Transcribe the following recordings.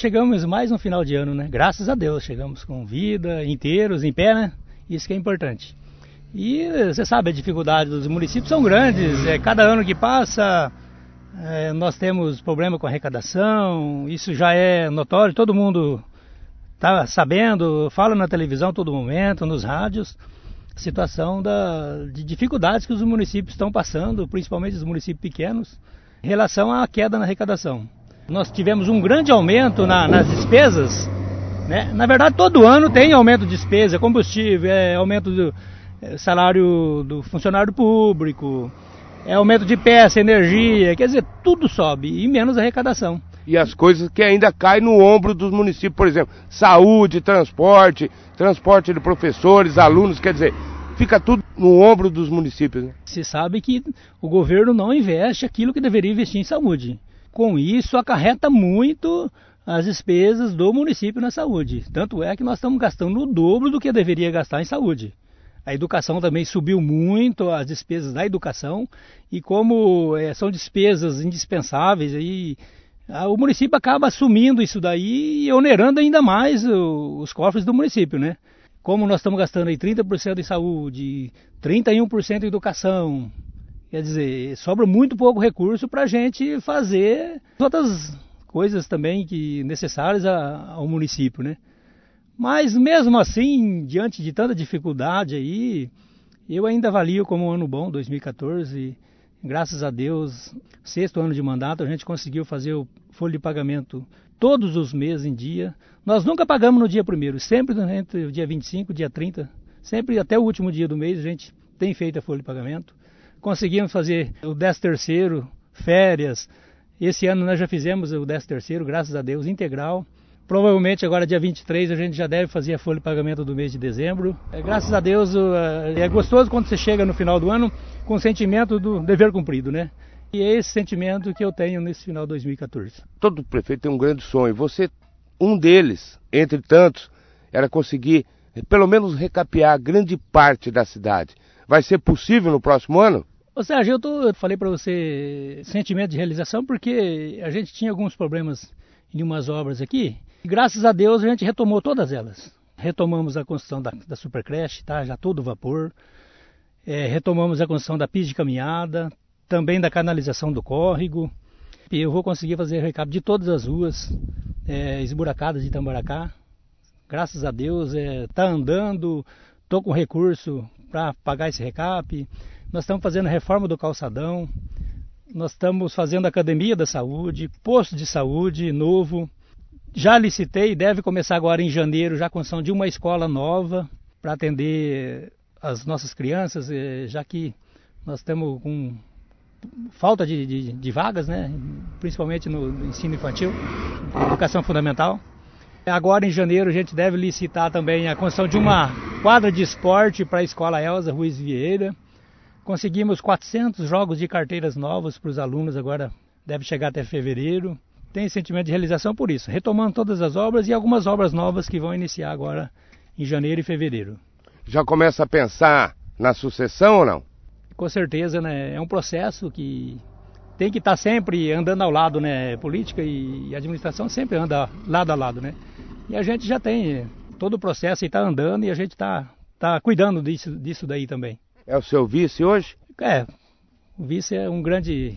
chegamos mais no final de ano, né? Graças a Deus, chegamos com vida, inteiros, em pé, né? Isso que é importante. E você sabe, a dificuldade dos municípios são grandes, cada ano que passa nós temos problema com arrecadação, isso já é notório, todo mundo está sabendo, fala na televisão a todo momento, nos rádios, situação de dificuldades que os municípios estão passando, principalmente os municípios pequenos, em relação à queda na arrecadação. Nós tivemos um grande aumento nas despesas, né? Na verdade todo ano tem aumento de despesa, combustível, aumento do salário do funcionário público, aumento de peça, energia, quer dizer, tudo sobe e menos arrecadação. E as coisas que ainda caem no ombro dos municípios, por exemplo, saúde, transporte de professores, alunos, quer dizer, fica tudo no ombro dos municípios, né? Se sabe que o governo não investe aquilo que deveria investir em saúde. Com isso, acarreta muito as despesas do município na saúde. Tanto é que nós estamos gastando o dobro do que deveria gastar em saúde. A educação também subiu muito, as despesas da educação, e como são despesas indispensáveis, aí, o município acaba assumindo isso daí e onerando ainda mais os cofres do município, né? Como nós estamos gastando aí 30% em saúde, 31% em educação, quer dizer, sobra muito pouco recurso para a gente fazer outras coisas também necessárias ao município, né? Mas mesmo assim, diante de tanta dificuldade aí, eu ainda avalio como um ano bom, 2014. Graças a Deus, 6º ano de mandato, a gente conseguiu fazer o folha de pagamento todos os meses em dia. Nós nunca pagamos no dia 1º, sempre entre o dia 25 e o dia 30, sempre até o último dia do mês a gente tem feito a folha de pagamento. Conseguimos fazer o 13º, férias. Esse ano nós já fizemos o 13º, graças a Deus, integral. Provavelmente agora dia 23 a gente já deve fazer a folha de pagamento do mês de dezembro. Graças a Deus é gostoso quando você chega no final do ano com o sentimento do dever cumprido, né? E é esse sentimento que eu tenho nesse final de 2014. Todo prefeito tem um grande sonho. Você, um deles, entre tantos, era conseguir pelo menos recapear grande parte da cidade. Vai ser possível no próximo ano? Ô Sérgio, eu falei para você sentimento de realização porque a gente tinha alguns problemas em umas obras aqui. E graças a Deus a gente retomou todas elas. Retomamos a construção da supercreche, tá? Já todo vapor. Retomamos a construção da pista de caminhada, também da canalização do córrego. E eu vou conseguir fazer recap de todas as ruas esburacadas de Itambaracá. Graças a Deus está andando, estou com recurso para pagar esse recap. Nós estamos fazendo a reforma do calçadão. Nós estamos fazendo a academia da saúde, posto de saúde novo. Já licitei, deve começar agora em janeiro, já a construção de uma escola nova para atender as nossas crianças, já que nós estamos com falta de vagas, né? Principalmente no ensino infantil, educação fundamental. Agora em janeiro a gente deve licitar também a construção de uma quadra de esporte para a Escola Elza Ruiz Vieira. Conseguimos 400 jogos de carteiras novos para os alunos, agora deve chegar até fevereiro. Tem sentimento de realização por isso, retomando todas as obras e algumas obras novas que vão iniciar agora em janeiro e fevereiro. Já começa a pensar na sucessão ou não? Com certeza, né? É um processo que tem que estar sempre andando ao lado, né? Política e administração sempre anda lado a lado, né? E a gente já tem todo o processo e está andando e a gente está cuidando disso daí também. É o seu vice hoje? O vice é um grande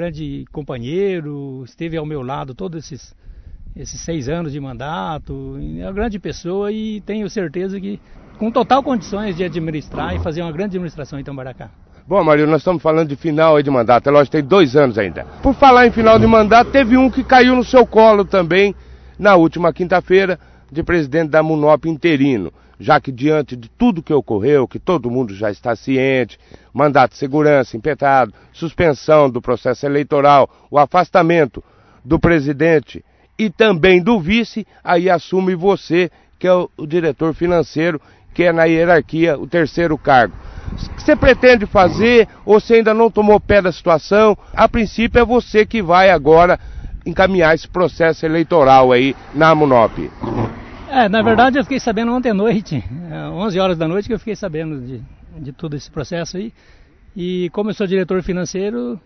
companheiro, esteve ao meu lado todos esses 6 anos de mandato, é uma grande pessoa e tenho certeza que com total condições de administrar e fazer uma grande administração em Itambaracá. Bom, Mario, nós estamos falando de final aí de mandato, é lógico, tem 2 anos ainda. Por falar em final de mandato, teve um que caiu no seu colo também na última quinta-feira, de presidente da MUNOP interino, já que diante de tudo que ocorreu, que todo mundo já está ciente, mandato de segurança impetrado, suspensão do processo eleitoral, o afastamento do presidente e também do vice, aí assume você, que é o diretor financeiro, que é na hierarquia o 3º cargo. O que você pretende fazer ou você ainda não tomou pé da situação? A princípio é você que vai agora encaminhar esse processo eleitoral aí na MUNOP. Na verdade eu fiquei sabendo ontem à noite, 11 horas da noite que eu fiquei sabendo de todo esse processo aí. E como eu sou diretor financeiro,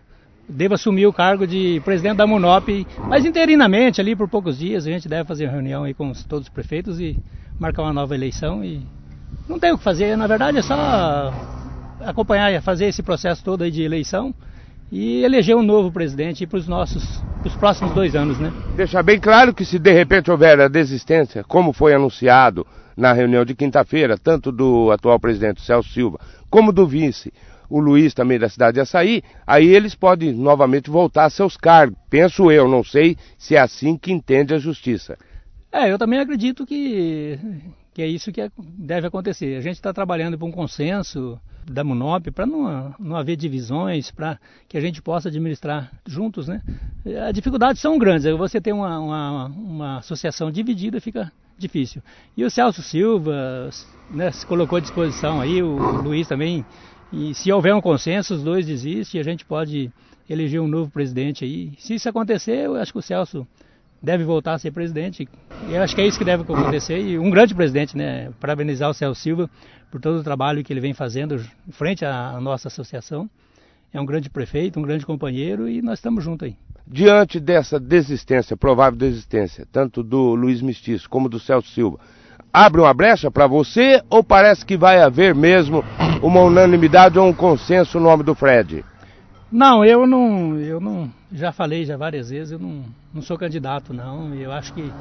devo assumir o cargo de presidente da MUNOP, mas interinamente ali por poucos dias. A gente deve fazer uma reunião aí com todos os prefeitos e marcar uma nova eleição. E não tem o que fazer, na verdade é só acompanhar, fazer esse processo todo aí de eleição e eleger um novo presidente para os próximos 2 anos, né? Deixar bem claro que se de repente houver a desistência, como foi anunciado na reunião de quinta-feira, tanto do atual presidente Celso Silva, como do vice, o Luiz também da cidade de Açaí, aí eles podem novamente voltar a seus cargos. Penso eu, não sei se é assim que entende a justiça. Eu também acredito que é isso que deve acontecer. A gente está trabalhando para um consenso da MUNOP para não haver divisões, para que a gente possa administrar juntos, né? As dificuldades são grandes, você ter uma associação dividida fica difícil. E o Celso Silva, né, se colocou à disposição aí, o Luiz também, e se houver um consenso, os dois desistem e a gente pode eleger um novo presidente aí. Se isso acontecer, eu acho que o Celso deve voltar a ser presidente. Eu acho que é isso que deve acontecer. E um grande presidente, né? Parabenizar o Celso Silva por todo o trabalho que ele vem fazendo frente à nossa associação. É um grande prefeito, um grande companheiro e nós estamos juntos aí. Diante dessa desistência, provável desistência, tanto do Luiz Mestiço como do Celso Silva, abre uma brecha para você ou parece que vai haver mesmo uma unanimidade ou um consenso no nome do Fred? Não, eu não, já falei várias vezes, eu não sou candidato não, eu acho que,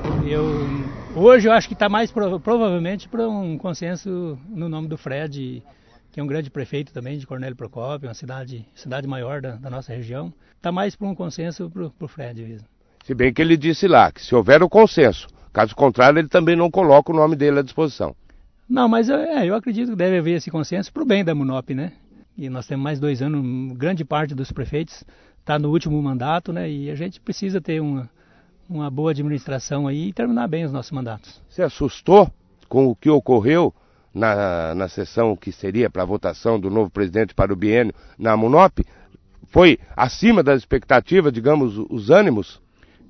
hoje eu acho que está mais provavelmente para um consenso no nome do Fred, que é um grande prefeito também de Cornélio Procópio, uma cidade maior da nossa região, está mais para um consenso para o Fred mesmo. Se bem que ele disse lá que se houver o consenso, caso contrário ele também não coloca o nome dele à disposição. Não, mas eu acredito que deve haver esse consenso para o bem da MUNOP, né? E nós temos mais 2 anos, grande parte dos prefeitos está no último mandato, né? E a gente precisa ter uma boa administração aí e terminar bem os nossos mandatos. Você assustou com o que ocorreu na sessão que seria para a votação do novo presidente para o biênio na MUNOP? Foi acima das expectativas, digamos, os ânimos?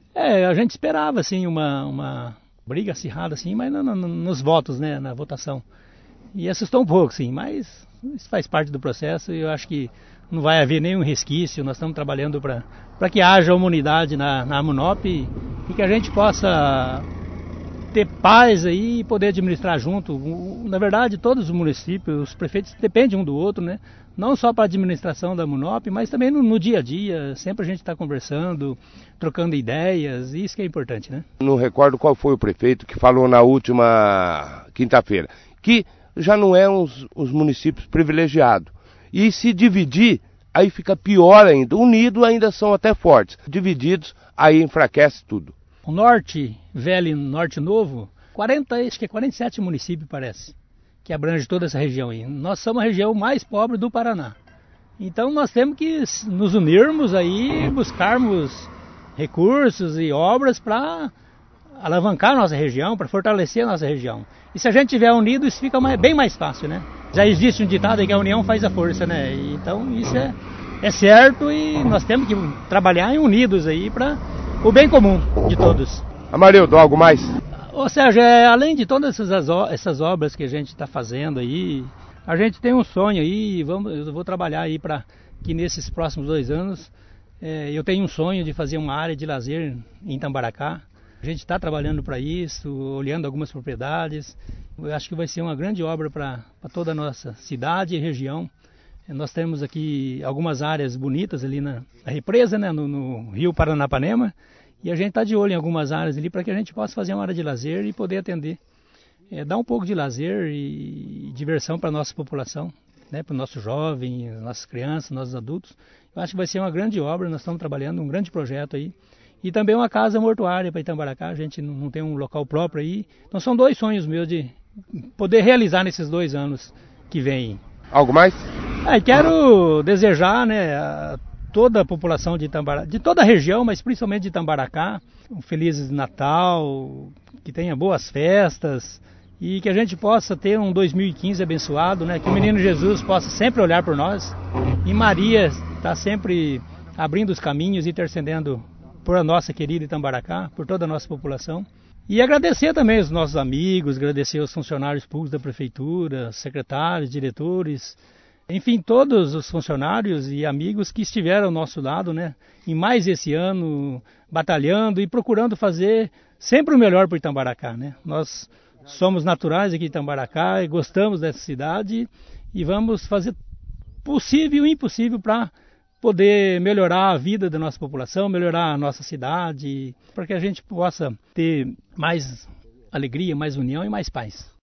A gente esperava, assim, uma briga acirrada, assim, mas nos votos, né? Na votação. E assustou um pouco, sim, mas isso faz parte do processo e eu acho que não vai haver nenhum resquício. Nós estamos trabalhando para que haja uma unidade na MUNOP e que a gente possa ter paz aí e poder administrar junto. Na verdade, todos os municípios, os prefeitos dependem um do outro, né? Não só para a administração da MUNOP, mas também no dia a dia. Sempre a gente está conversando, trocando ideias, e isso que é importante, né? Não recordo qual foi o prefeito que falou na última quinta-feira, que já não é os municípios privilegiados. E se dividir, aí fica pior ainda. Unidos ainda são até fortes. Divididos, aí enfraquece tudo. O Norte Velho e Norte Novo, acho que é 47 municípios, parece, que abrange toda essa região aí. Nós somos a região mais pobre do Paraná. Então nós temos que nos unirmos aí, buscarmos recursos e obras para alavancar a nossa região, para fortalecer a nossa região. E se a gente estiver unido, isso fica bem mais fácil, né? Já existe um ditado aí que a união faz a força, né? Então isso é certo e nós temos que trabalhar unidos aí para o bem comum de todos. Amarildo, algo mais? Ou seja, além de todas essas obras que a gente está fazendo aí, a gente tem um sonho aí, eu vou trabalhar aí para que nesses próximos 2 anos, eu tenho um sonho de fazer uma área de lazer em Itamaracá. A gente está trabalhando para isso, olhando algumas propriedades. Eu acho que vai ser uma grande obra para toda a nossa cidade e região. Nós temos aqui algumas áreas bonitas ali na represa, né, no Rio Paranapanema. E a gente está de olho em algumas áreas ali para que a gente possa fazer uma área de lazer e poder atender. Dar um pouco de lazer e diversão para a nossa população, né, para os nossos jovens, nossas crianças, nossos adultos. Eu acho que vai ser uma grande obra, nós estamos trabalhando um grande projeto aí. E também uma casa mortuária para Itamaracá, a gente não tem um local próprio aí. Então são 2 sonhos meus de poder realizar nesses 2 anos que vêm. Algo mais? Quero desejar, né, a toda a população de Itamaracá, de toda a região, mas principalmente de Itamaracá, um Feliz Natal, que tenha boas festas e que a gente possa ter um 2015 abençoado, né, que o Menino Jesus possa sempre olhar por nós e Maria está sempre abrindo os caminhos e intercedendo por a nossa querida Itamaracá, por toda a nossa população. E agradecer também os nossos amigos, agradecer os funcionários públicos da prefeitura, secretários, diretores, Enfim, todos os funcionários e amigos que estiveram ao nosso lado, né, em mais esse ano, batalhando e procurando fazer sempre o melhor por Itambaracá, né? Nós somos naturais aqui de Itambaracá e gostamos dessa cidade e vamos fazer possível e impossível para poder melhorar a vida da nossa população, melhorar a nossa cidade, para que a gente possa ter mais alegria, mais união e mais paz.